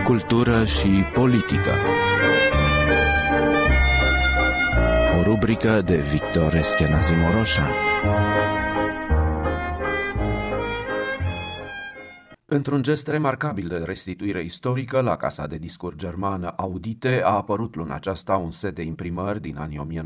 Cultură și politică. O rubrică de Victor Eschenazi Moroșan. Într-un gest remarcabil de restituire istorică, la Casa de Discuri Germană Audite a apărut luna aceasta un set de imprimări din anii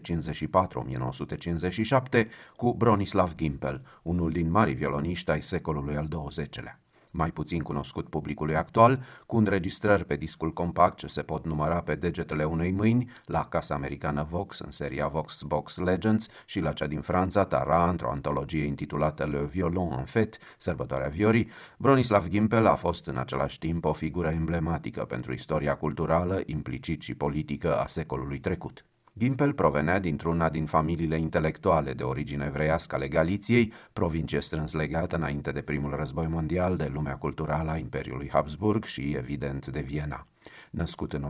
1954-1957 cu Bronislav Gimpel, unul din marii violoniști ai secolului al XX-lea. Mai puțin cunoscut publicului actual, cu înregistrări pe discul compact ce se pot număra pe degetele unei mâini, la Casa Americană Vox în seria Vox Box Legends și la cea din Franța Tara într-o antologie intitulată Le Violon en Fête, Sărbătoarea Viorii, Bronislav Gimpel a fost în același timp o figură emblematică pentru istoria culturală, implicit și politică a secolului trecut. Gimpel provenea dintr-una din familiile intelectuale de origine evreiască ale Galiției, provincie strâns legată înainte de primul război mondial de lumea culturală a Imperiului Habsburg și, evident, de Viena. Născut în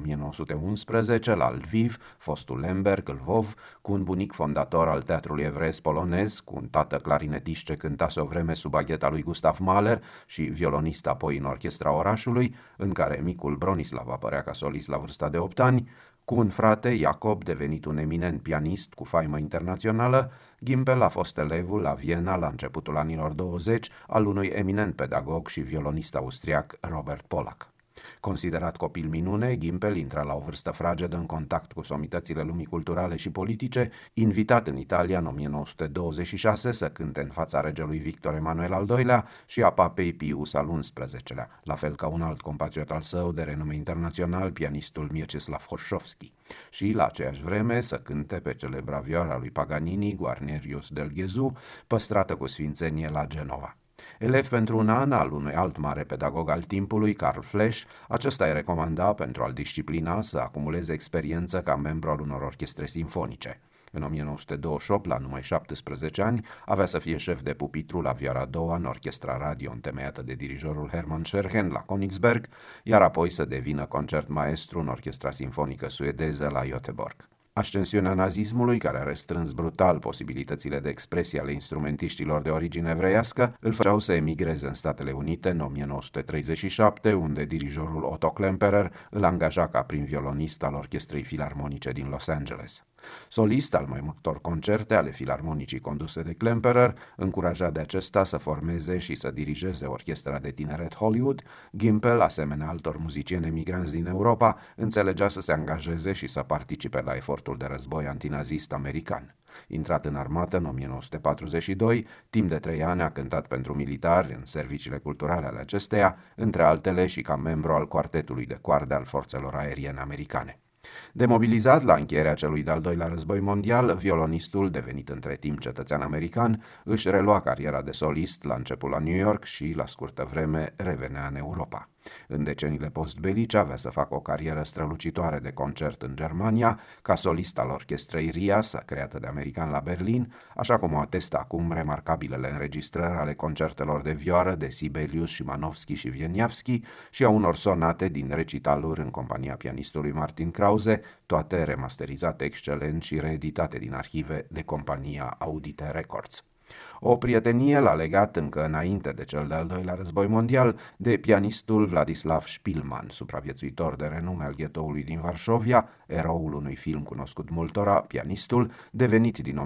1911 la Lviv, fostul Lemberg, Lvov, cu un bunic fondator al teatrului evreiesc polonez, cu un tată clarinetist ce cântase o vreme sub bagheta lui Gustav Mahler și violonist apoi în orchestra orașului, în care micul Bronislav apărea ca solist la vârsta de 8 ani, cu un frate, Jacob, devenit un eminent pianist cu faimă internațională, Gimpel a fost elevul la Viena la începutul anilor 20 al unui eminent pedagog și violonist austriac, Robert Pollack. Considerat copil minune, Gimpel intra la o vârstă fragedă în contact cu somitățile lumii culturale și politice, invitat în Italia în 1926 să cânte în fața regelui Victor Emanuel al II-lea și a papei Pius al XI-lea, la fel ca un alt compatriot al său de renume internațional, pianistul Mieczysław Horszowski, și la aceeași vreme să cânte pe celebra vioara lui Paganini, Guarnerius del Gesù, păstrată cu sfințenie la Genova. Elev pentru un an al unui alt mare pedagog al timpului, Karl Flesch, acesta îi recomanda pentru a-l disciplina să acumuleze experiență ca membru al unor orchestre simfonice. În 1928, la numai 17 ani, avea să fie șef de pupitru la vioara a doua în orchestra radio întemeiată de dirijorul Hermann Scherchen la Königsberg, iar apoi să devină concertmaestru în orchestra simfonică suedeză la Göteborg. Ascensiunea nazismului, care a restrâns brutal posibilitățile de expresie ale instrumentiștilor de origine evreiască, îl făceau să emigreze în Statele Unite în 1937, unde dirijorul Otto Klemperer îl angaja ca prim violonist al Orchestrei Filarmonice din Los Angeles. Solist al mai multor concerte ale filarmonicii conduse de Klemperer, încurajat de acesta să formeze și să dirigeze orchestra de tineret Hollywood, Gimpel, asemenea altor muzicieni emigranți din Europa, înțelegea să se angajeze și să participe la efortul de război antinazist american. Intrat în armată în 1942, timp de 3 ani a cântat pentru militari în serviciile culturale ale acesteia, între altele și ca membru al quartetului de coarde al forțelor aeriene americane. Demobilizat la încheierea celui de-al doilea război mondial, violonistul, devenit între timp cetățean american, își relua cariera de solist la început la New York și, la scurtă vreme, revenea în Europa. În deceniile postbelice avea să facă o carieră strălucitoare de concert în Germania, ca solist al orchestrei Rias, creată de american la Berlin, așa cum o atestă acum remarcabilele înregistrări ale concertelor de vioară de Sibelius, Szymanowski și Wieniawski și a unor sonate din recitaluri în compania pianistului Martin Krause, toate remasterizate excelent și reeditate din arhive de compania Audite Records. O prietenie l-a legat încă înainte de cel de-al doilea război mondial de pianistul Vladislav Szpilman, supraviețuitor de renume al ghetoului din Varșovia, eroul unui film cunoscut multora, pianistul, devenit din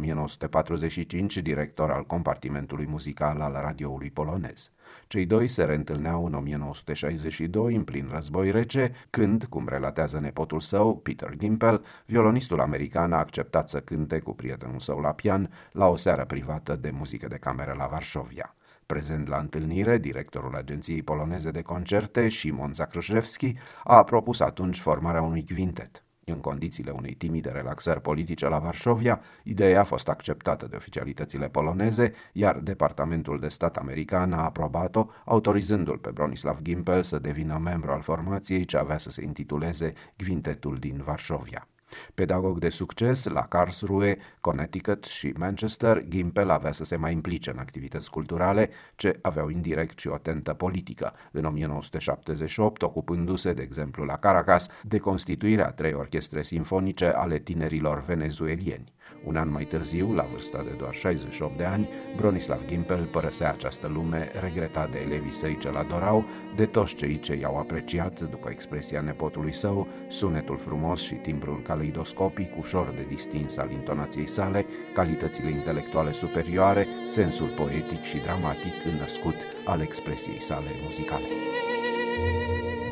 1945 director al compartimentului muzical al radioului polonez. Cei doi se reîntâlneau în 1962, în plin război rece, când, cum relatează nepotul său, Peter Gimpel, violonistul american a acceptat să cânte cu prietenul său la pian la o seară privată de muzică de cameră la Varșovia. Prezent la întâlnire, directorul Agenției Poloneze de Concerte, Szymon Zakrzewski, a propus atunci formarea unui quintet. În condițiile unei timide relaxări politice la Varșovia, ideea a fost acceptată de oficialitățile poloneze, iar Departamentul de Stat american a aprobat-o, autorizându-l pe Bronislav Gimpel să devină membru al formației ce avea să se intituleze Quintetul din Varșovia. Pedagog de succes la Karlsruhe, Connecticut și Manchester, Gimpel avea să se mai implice în activități culturale ce aveau indirect și o tentă politică. În 1978, ocupându-se, de exemplu, la Caracas, de constituirea 3 orchestre simfonice ale tinerilor venezuelieni. Un an mai târziu, la vârsta de doar 68 de ani, Bronislav Gimpel părăsea această lume, regretat de elevii săi ce l-adorau, de toți cei ce i-au apreciat, după expresia nepotului său, sunetul frumos și timbrul caleidoscopic, ușor de distins al intonației sale, calitățile intelectuale superioare, sensul poetic și dramatic înnăscut al expresiei sale muzicale.